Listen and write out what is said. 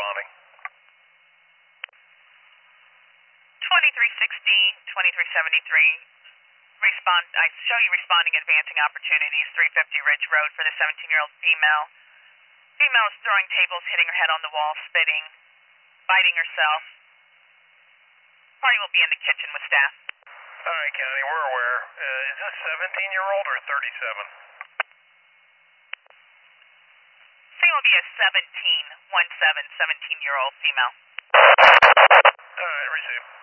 responding. 2360, 2373. I show you responding advancing opportunities, 350 Ridge Road for the 17-year-old female. Female is throwing tables, hitting her head on the wall, spitting, biting herself. Party will be in the kitchen with staff. All right, County, we're aware. Is this 17-year-old or 37? Thing will be a 17-year-old female. All right, receive.